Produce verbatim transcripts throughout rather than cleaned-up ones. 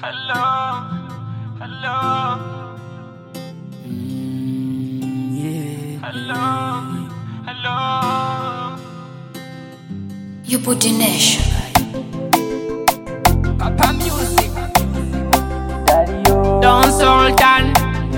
hello, hello. Mm, yeah. Hello, hello. You put the nation. Papa music. Don Sultan.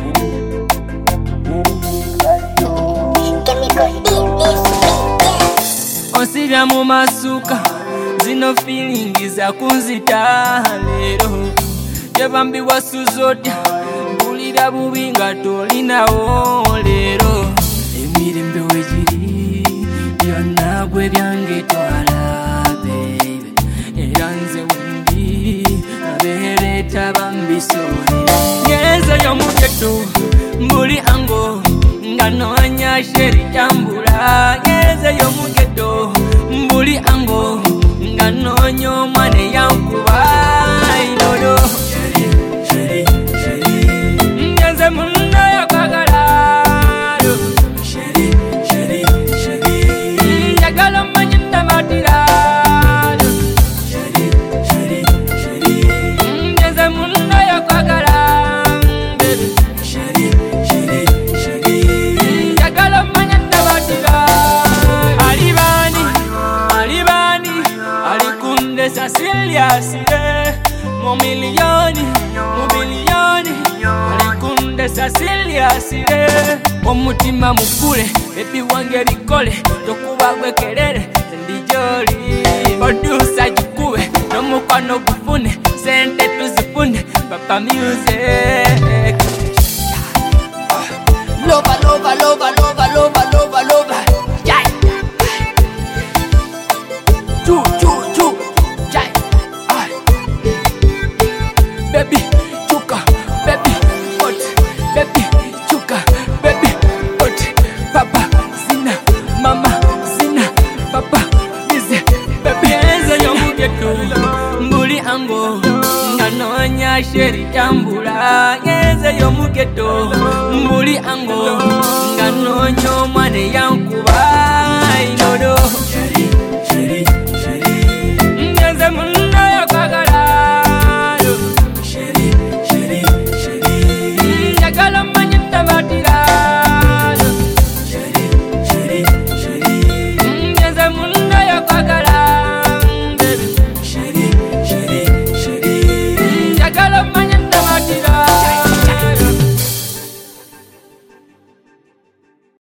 Onsibya mu masuka zino feeling za kunzita lero Jebambiwa suzotya bulira bubi nga tolinawo lero Emirembe wegiri byonna gwe byange twala baby Era nze wendi abeereta bambisole Ngezeyo mu ghetto mbuli ango nga noonya sheri tambula Ngezeyo mu ghetto mbuli ango nga noonya omwana eyankuba inodo Sheri, sheri, sheri Ngenze munna yakwagala Sheri, sheri, sheri Njagala omanyi ndamatira Sheri, sheri, sheri Ngenze munna yakwagala baby Sheri, sheri, sheri Njagala omanyi ndamatira Alibani, alibani Alikundesa siliasire Mu milioni, mu milioni Alikundesa siliasire Omutima mukule, baby wange likole Tokuba gwekelele, sendijoli Producer jikube, nomukwano gufune Sente tuzifune, Papa music Loba, loba, loba, loba, loba, loba, loba Jai Choo, choo, choo Jai Ay Baby, chuka Baby, hot Baby, chuka Baby, hot Papa, zina Mama, zina Papa, bize Baby, enze yomugeto Mbuli ango Nga noonya sheri tambula Enze yomugeto Mbuli ango Nga noonya omwana eyankuba inodo